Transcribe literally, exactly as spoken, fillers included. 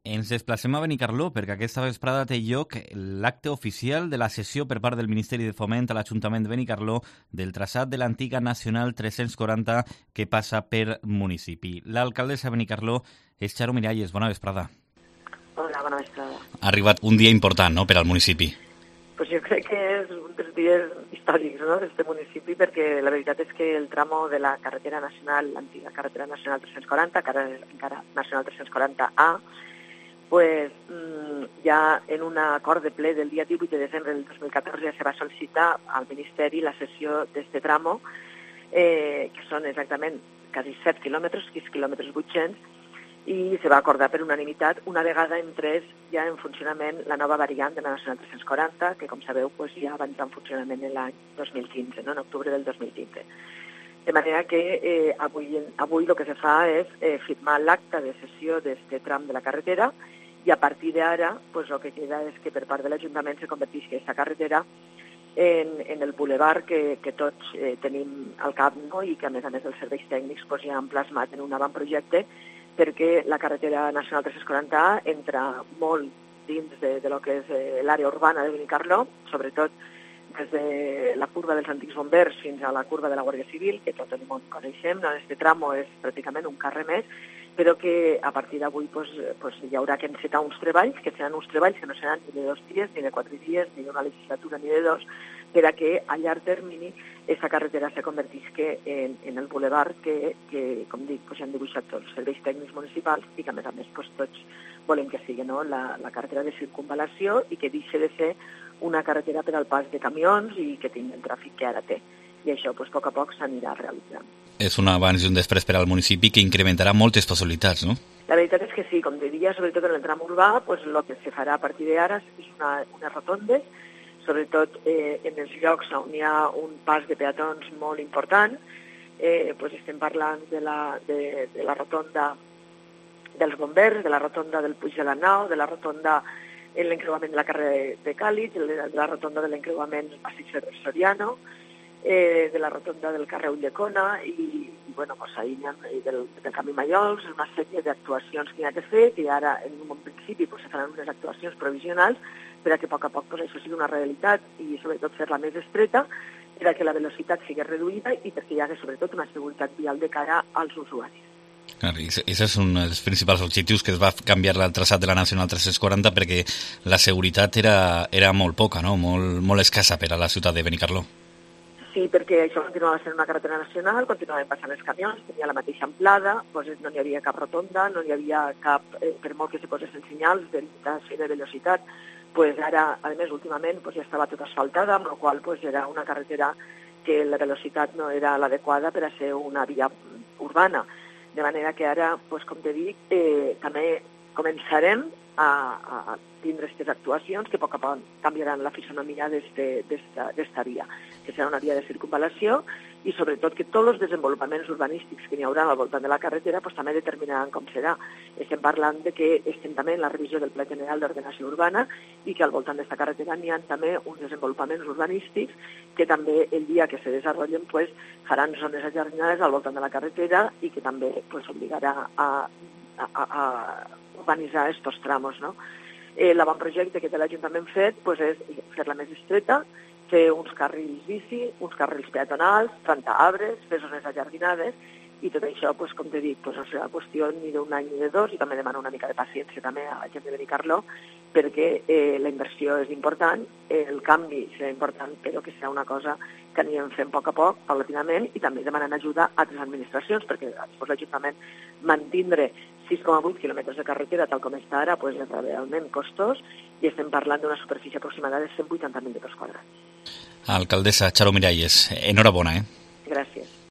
Ens desplacem a Benicarló perquè aquesta vesprada té lloc l'acte oficial de la cessió per part del Ministeri de Foment a l'Ajuntament de Benicarló del traçat de l'antiga Nacional tres-cents quaranta que passa per municipi. L'alcaldessa de Benicarló és Charo Miralles. Bona vesprada. Hola, bona vesprada. Ha arribat un dia important, no?, per al municipi. Pues jo crec que és un dels dies històrics, no?, d'aquest municipi, perquè la veritat és que el tramo de la carretera nacional, l'antiga carretera nacional tres-cents quaranta, que ara és encara nacional tres-cents quaranta A, pues ja en un acord de ple del dia divuit de desembre del dos mil catorze ja se va sol·licitar al Ministeri la cessió d'aquest tramo, eh, que són exactament quasi set quilòmetres, sis quilòmetres vuit-cents, i se va acordar per unanimitat una vegada entrés ja en funcionament la nova variant de la Nacional tres-cents quaranta, que com sabeu pues, ja va entrar en funcionament l'any dos mil quinze, no? En octubre del dos mil quinze. De manera que eh, avui, avui el que se fa és eh, firmar l'acte de cessió d'aquest tram de la carretera, i a partir d'ara pues, el que queda és que per part de l'Ajuntament se converteix aquesta carretera en, en el bulevard que, que tots eh, tenim al cap, no? I que a més a més els serveis tècnics pues, ja han plasmat en un avantprojecte perquè la carretera nacional tres-cents quaranta A entra molt dins de, de lo que és eh, l'àrea urbana de Benicarló, sobretot des de la curva dels antics bombers fins a la curva de la Guàrdia Civil, que tot el món coneixem, no? Este tramo és pràcticament un carrer més, però que a partir d'avui pues, pues, hi haurà que encetar uns treballs, que seran uns treballs que no seran ni de dos dies, ni de quatre dies, ni d'una legislatura, ni de dos, per a que a llarg termini aquesta carretera se convertisca en, en el bulevard que, que com dic, pues, han dibuixat tots els serveis tècnics municipals i que a més a més pues, tots volem que sigui, no? la, la carretera de circunvalació i que deixi de ser una carretera per al pas de camions i que tingui el tràfic que ara té. I això, pues, a poc a poc, s'anirà realitzant. És un abans i un després per al municipi que incrementarà moltes possibilitats, no? La veritat és que sí, com diria, sobretot en el tram urbà, pues, el que se farà a partir d'ara és una, unes rotondes, sobretot eh, en els llocs on hi ha un pas de peatons molt important. Eh, pues, estem parlant de la, de, de la rotonda dels bombers, de la rotonda del Puig de la Nau, de la rotonda en l'encreuament de la carrer de Càlig, de la rotonda de l'encreuament Passeig Ferrer Soriano, eh, de la rotonda del carrer Ulldecona i, i bueno, pues, ahí ha, del, del Camí Mallols, una sèrie d'actuacions que hi ha que fer, que ara en un bon principi pues, se faran unes actuacions provisionals per a que a poc a poc pues, això sigui una realitat i sobretot fer-la més estreta, per a que la velocitat sigui reduïda i perquè hi hagi sobretot una seguretat vial de cara als usuaris. Aquest és un dels principals objectius que es va canviar el traçat de la Nacional tres-cents quaranta perquè la seguretat era, era molt poca, no? molt, molt escassa per a la ciutat de Benicarló. Sí, perquè això continuava sent una carretera nacional, continuaven passant els camions, tenia la mateixa amplada, doncs no hi havia cap rotonda, no hi havia cap, eh, per molt que se posessin senyals de limitació de velocitat, pues ara, a més, últimament pues, ja estava tot asfaltada, amb la qual pues, era una carretera que la velocitat no era l'adequada per a ser una via urbana. De manera que ara, pues, com te dic, eh, també començarem a, a tindre aquestes actuacions que a poc a poc canviaran la fisonomia d'esta via, que serà una via de circunvalació i sobretot que tots els desenvolupaments urbanístics que hi haurà al voltant de la carretera pues, també determinaran com serà. Estem parlant de que estem també en la revisió del Pla General d'Ordenació Urbana i que al voltant d'aquesta carretera n'hi ha també uns desenvolupaments urbanístics que també el dia que se desenvolupen pues, faran zones ajardinades al voltant de la carretera i que també pues, obligarà a, a, a urbanitzar aquests tramos, no? Eh, l'avantprojecte que té l'Ajuntament fet pues, és fer-la més estreta, fer uns carrils bici, uns carrils peatonals, plantar arbres, fer zones ajardinades, i tot això, pues, com t'he dit, pues, no serà qüestió ni d'un any ni de dos, i també demana una mica de paciència també a la gent de Benicarló, perquè eh, la inversió és important, eh, el canvi serà important, però que serà una cosa que anirem fent a poc a poc, paulatinament, i també demanant ajuda a altres administracions, perquè després l'Ajuntament mantindre sis coma vuit quilòmetres de carretera, tal com està ara, pues, és realment costós, i estem parlant d'una superfície aproximada de cent vuitanta mil metres quadrats. Alcaldessa Charo Miralles, enhorabona, eh? Gràcies.